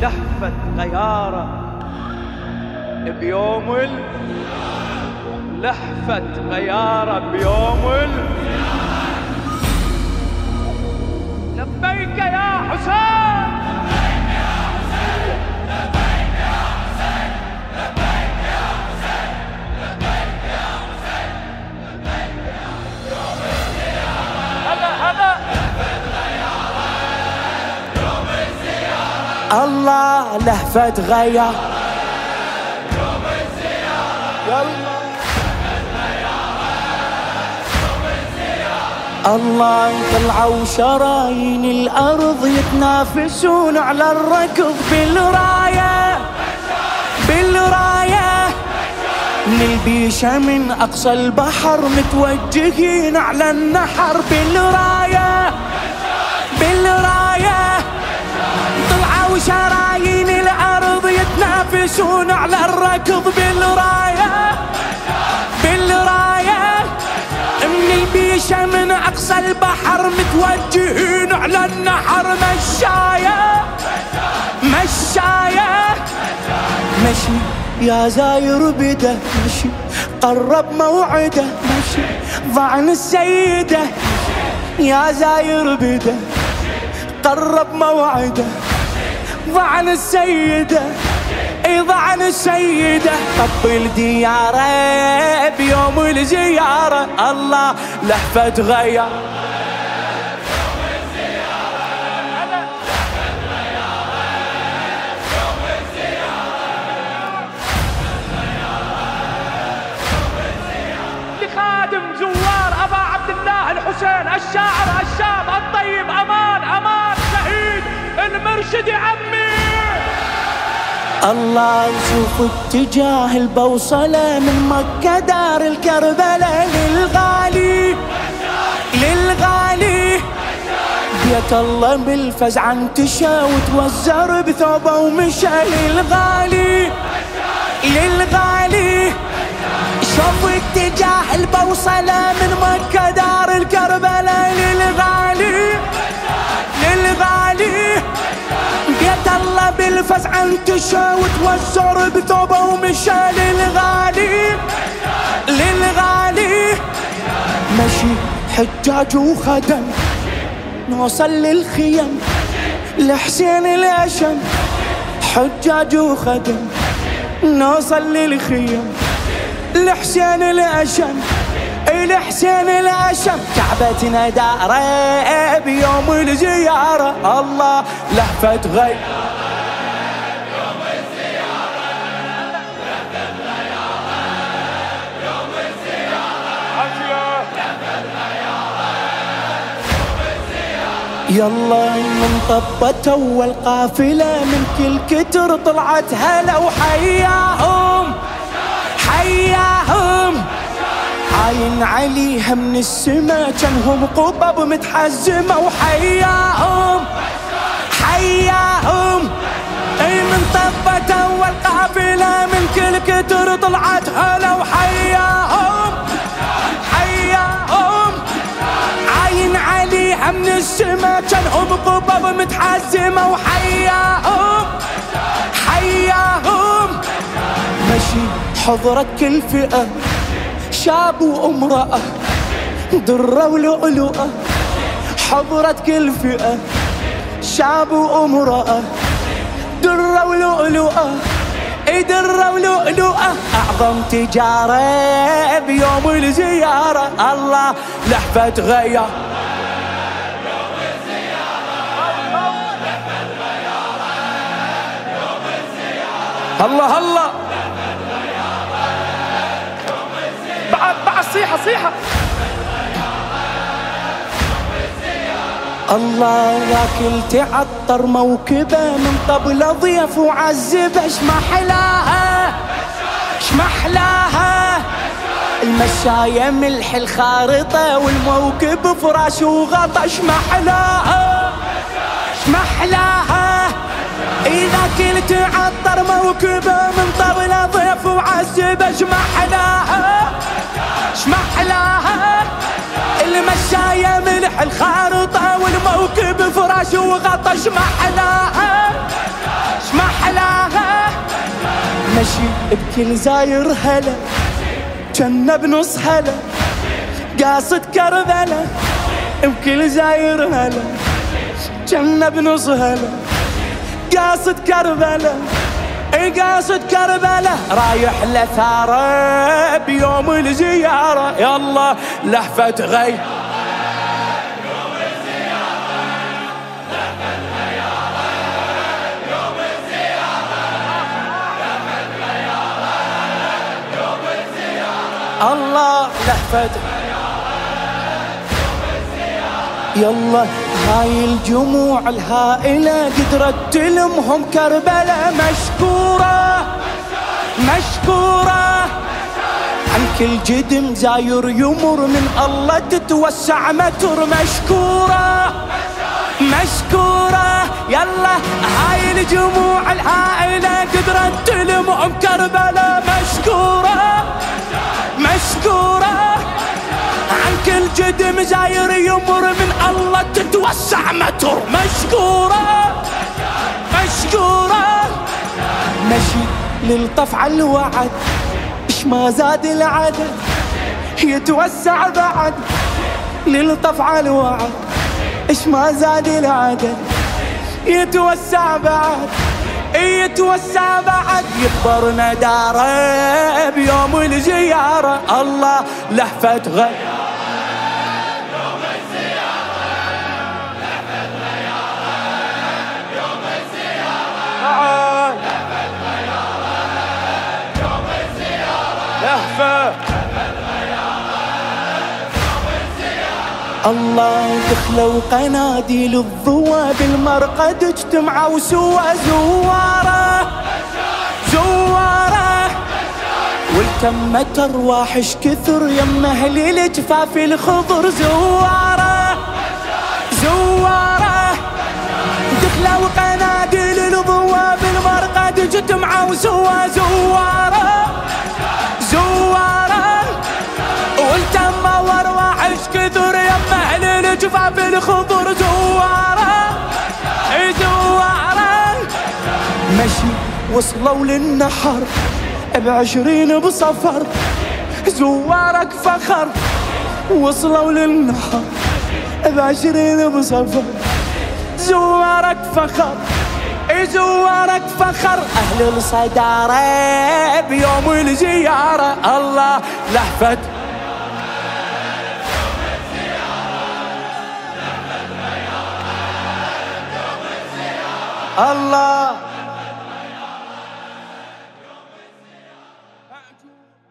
لهفة غيارة بيوم لهفة غيارة بيوم لبيك يا حسين، لبيك يا حسين، لبيك يا حسين، لبيك يا حسين، لبيك يا حسين، لبيك يا يوم الزيارة، هلا يوم الزيارة، الله لهفة غيارة يوم الزيارة، يلا الله طلعوا شرايين الأرض يتنافسون على الركض بالراية، بالراية من البيشة من أقصى البحر متوجهين على النحر بالراية، بالراية طلعوا شرايين الأرض يتنافسون على الركض بالراية، بالراية من البيشة من أقصى البحر متوجهين على النحر مشاية، مشاية مشي يا زاير بده مشي قرب موعده مشي ضعن السيدة يا زاير بده قرب موعده ضعن السيدة ضعن السيدة طبل دياره بيوم الزيارة الله لهفة غيارة يوم الزيارة، لهفة غيارة يوم الزيارة، يوم الزيارة لخادم زوار أبا عبد الله الحسين الشاعر الشاب الطيب أمان أمان شهيد المرشد عمي الله نشوف اتجاه البوصلة من مكة دار الكربلاء للغالي، للغالي بيت الله بالفزع انتشى وتوزر بثوبه ومشى للغالي، للغالي شوف اتجاه البوصلة من مكة دار الكربلاء للغالي، للغالي بيت الله بالفزع انتشى وتوزر بثوبه ومشى للغالي، للغالي مشي حجاج وخدم نوصل للخيم لحسين الأشم، حجاج وخدم نوصل للخيم لحسين الأشم، لحسين الأشم كعبتنا داره بيوم الزيارة الله لهفة غيارة يوم الزيارة، لهفة غيارة يوم الزيارة، لهفة غيارة يوم الزيارة يلا من طبت أول قافلة من كل كتر طلعت هلا وحياهم، حياهم عاين عليها من السما جنهم قبب متحزمة وحياهم، حياهم اي من طبت اول قافلة من كل كتر طلعت هلا وحياهم، حياهم عاين عليها من السما جنهم قبب متحزمة وحياهم، حياهم مشي حضرت كل فئة شاب وامرأة درة ولؤلؤة حضرت كل فئة شاب وامرأة درة ولؤلؤة درة ولؤلؤة أعظم تجارة بيوم الزيارة الله لهفة غيارة يوم الزيارة، لهفة غيارة يوم الزيارة الله الله بعد صيحة صيحة الله واكل تعطر موكبه من طبل ضيف وعزبه شمحلاها، شمحلاها المشاية ملح الخارطة والموكب فراش وغطا شمحلاها، شمحلاها إذا كنت تعطر موكبه من طبل ضيف وعزبه شمحلاها، شمحلاها المشاية ملح الخارطة والموكب فراش وغطا شمحلاها، مشي بكل زاير هلا جنة بنص هلا قاصد كربلة بكل زاير هلا جنة بنص هلا قاصد كربلة قاصد كربلة رايح لثارة بيوم الزيارة يلا لهفة غير الله لهفة يلا هاي الجموع الهائلة قدرت تلمهم كربلة مشكورة مشكورة عن كل جدم زاير يمر من الله تتوسع متر مشكورة مشكورة يلا هاي الجموع الهائلة قدرت تلمهم كربلة مشكورة مشكورة عن كل جدم زاير يمر من الله تتوسع متر مشكورة مشكورة مشي للطفع الوعد اش ما زاد العدد يتوسع بعد للطفع الوعد اش ما زاد العدد يتوسع بعد يتوسع بعد يكبر نداره بيوم الزيارة الله لهفة غير يوم الزيارة لهفة غيارة يوم الزيارة لهفة غيارة يوم الزيارة لهفة الله دخلوا قناديل الضوى بالمرقد اجتمعوا سوا زواره زواره والتمت ارواح اش كثر يم اهل الجفاف الخضر زواره زواره دخلوا قناديل الضوى بالمرقد اجتمعوا سوا زواره زواره والتم وارواح اش كثر يم اهل الجفاف الخضر زواره زواره مشي وصلوا للنحر ب20 بصفر زوارك فخر وصلوا للنحر ب20 بصفر زوارك فخر زوارك فخر اهل الصدارة بيوم الزيارة الله لهفة الله